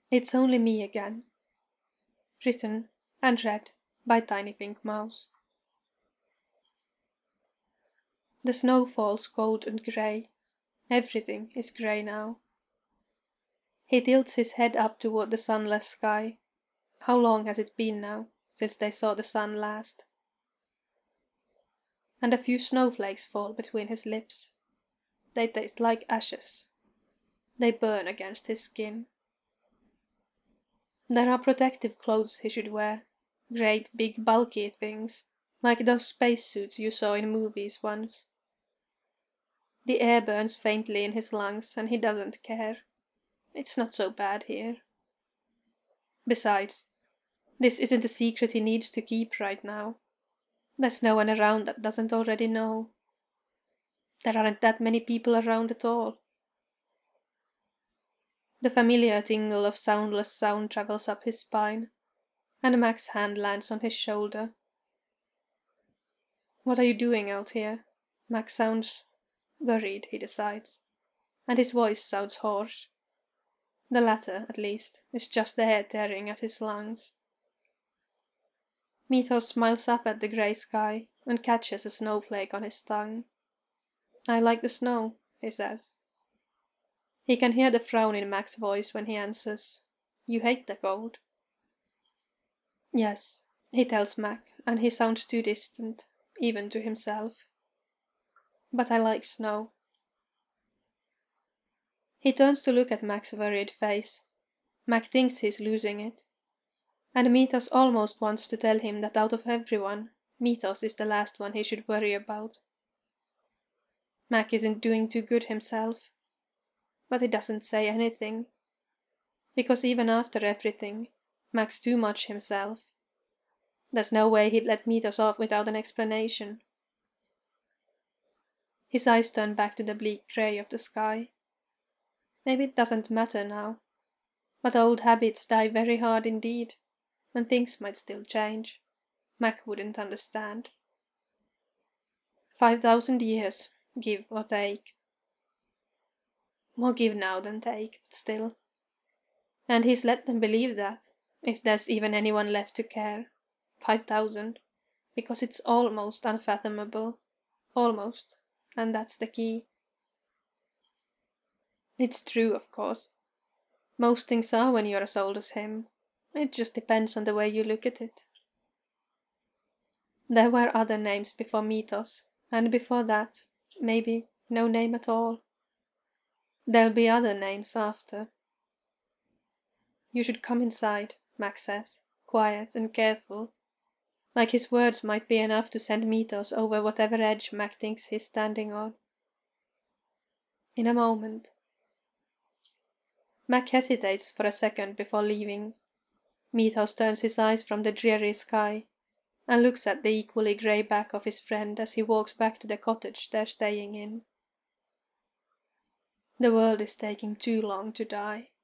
It's Only Me Again. Written and read by Tiny Pink Mouse. The snow falls cold and grey. Everything is grey now. He tilts his head up toward the sunless sky. How long has it been now, since they saw the sun last? And a few snowflakes fall between his lips. They taste like ashes. They burn against his skin. There are protective clothes he should wear. Great, big, bulky things, like those spacesuits you saw in movies once. The air burns faintly in his lungs, and he doesn't care. It's not so bad here. Besides, this isn't a secret he needs to keep right now. There's no one around that doesn't already know. There aren't that many people around at all. The familiar tingle of soundless sound travels up his spine, and Mac's hand lands on his shoulder. What are you doing out here? Mac sounds worried, he decides, and his voice sounds hoarse. The latter, at least, is just the air tearing at his lungs. Mythos smiles up at the grey sky and catches a snowflake on his tongue. I like the snow, he says. He can hear the frown in Mac's voice when he answers, You hate the cold. Yes, he tells Mac, and he sounds too distant, even to himself. But I like snow. He turns to look at Mac's worried face. Mac thinks he's losing it. And Mythos almost wants to tell him that out of everyone, Mythos is the last one he should worry about. Mac isn't doing too good himself. But he doesn't say anything. Because even after everything, Mac's too much himself. There's no way he'd let Mythos off without an explanation. His eyes turn back to the bleak grey of the sky. Maybe it doesn't matter now. But old habits die very hard indeed, and things might still change. Mac wouldn't understand. 5,000 years, give or take. More give now than take, but still. And he's let them believe that, if there's even anyone left to care. 5,000, because it's almost unfathomable. Almost, and that's the key. It's true, of course. Most things are when you're as old as him. It just depends on the way you look at it. There were other names before Mythos, and before that, maybe, no name at all. There'll be other names after. You should come inside, Mac says, quiet and careful, like his words might be enough to send Mythos over whatever edge Mac thinks he's standing on. In a moment. Mac hesitates for a second before leaving. Mythos turns his eyes from the dreary sky and looks at the equally grey back of his friend as he walks back to the cottage they're staying in. The world is taking too long to die.